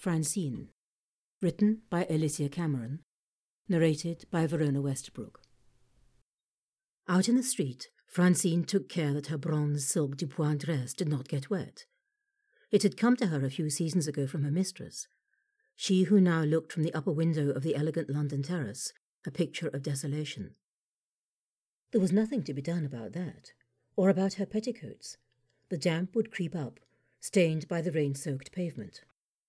Francine, written by Alicia Cameron, narrated by Verona Westbrook. Out in the street, Francine took care that her bronze silk Dupois dress did not get wet. It had come to her a few seasons ago from her mistress, she who now looked from the upper window of the elegant London terrace, a picture of desolation. There was nothing to be done about that, or about her petticoats. The damp would creep up, stained by the rain-soaked pavement.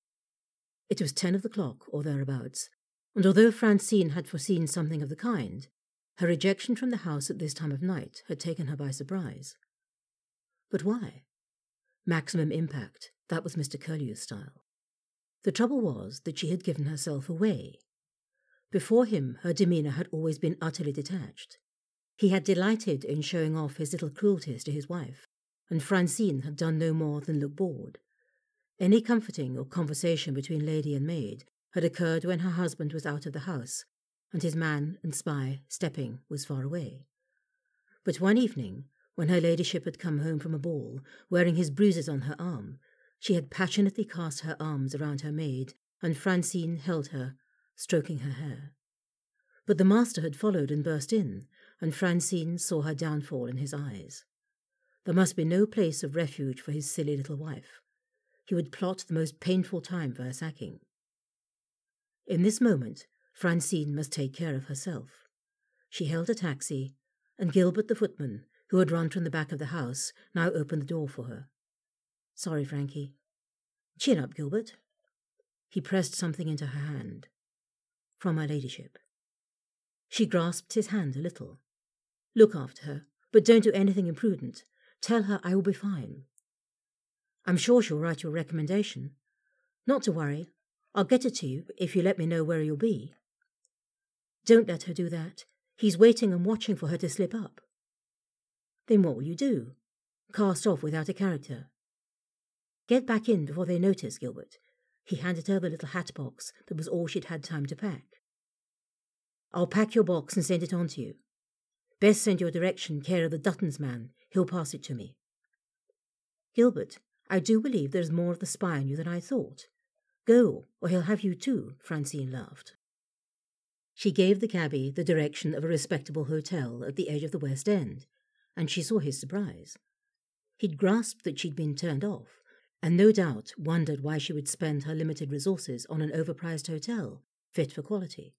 It was 10 of the clock, or thereabouts, and although Francine had foreseen something of the kind, her ejection from the house at this time of night had taken her by surprise. But why? Maximum impact, that was Mr. Curlew's style. The trouble was that she had given herself away. Before him, her demeanour had always been utterly detached. He had delighted in showing off his little cruelties to his wife, and Francine had done no more than look bored. Any comforting or conversation between lady and maid had occurred when her husband was out of the house, and his man and spy, stepping, was far away. But one evening, when her ladyship had come home from a ball, wearing his bruises on her arm, she had passionately cast her arms around her maid, and Francine held her, stroking her hair. But the master had followed and burst in, and Francine saw her downfall in his eyes. There must be no place of refuge for his silly little wife. He would plot the most painful time for her sacking. In this moment, Francine must take care of herself. She hailed a taxi, and Gilbert the footman, who had run from the back of the house, now opened the door for her. "Sorry, Frankie." "Chin up, Gilbert." He pressed something into her hand. "From my ladyship." She grasped his hand a little. "Look after her, but don't do anything imprudent. Tell her I will be fine." "I'm sure she'll write you a recommendation." "Not to worry. I'll get it to you if you let me know where you'll be." "Don't let her do that. He's waiting and watching for her to slip up." "Then what will you do? Cast off without a character?" "Get back in before they notice, Gilbert." He handed her the little hat box that was all she'd had time to pack. "I'll pack your box and send it on to you. Best send your direction care of the Duttons man. He'll pass it to me." "Gilbert, I do believe there's more of the spy in you than I thought. Go, or he'll have you too," Francine laughed. She gave the cabby the direction of a respectable hotel at the edge of the West End, and she saw his surprise. He'd grasped that she'd been turned off, and no doubt wondered why she would spend her limited resources on an overpriced hotel, fit for quality.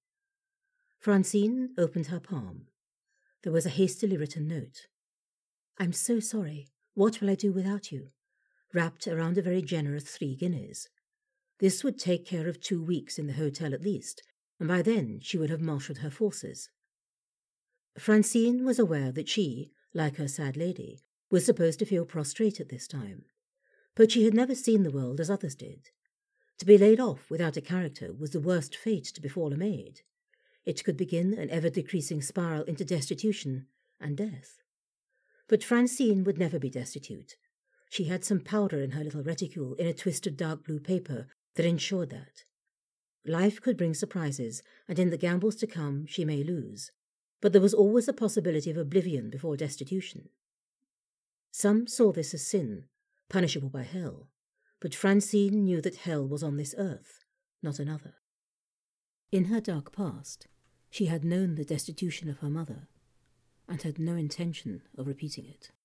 Francine opened her palm. There was a hastily written note. "I'm so sorry. What will I do without you?" Wrapped around a very generous 3 guineas. This would take care of 2 weeks in the hotel at least, and by then she would have marshalled her forces. Francine was aware that she, like her sad lady, was supposed to feel prostrate at this time, but she had never seen the world as others did. To be laid off without a character was the worst fate to befall a maid. It could begin an ever-decreasing spiral into destitution and death. But Francine would never be destitute. She had some powder in her little reticule in a twisted dark blue paper that ensured that. Life could bring surprises, and in the gambles to come she may lose, but there was always a possibility of oblivion before destitution. Some saw this as sin, punishable by hell, but Francine knew that hell was on this earth, not another. In her dark past, she had known the destitution of her mother, and had no intention of repeating it.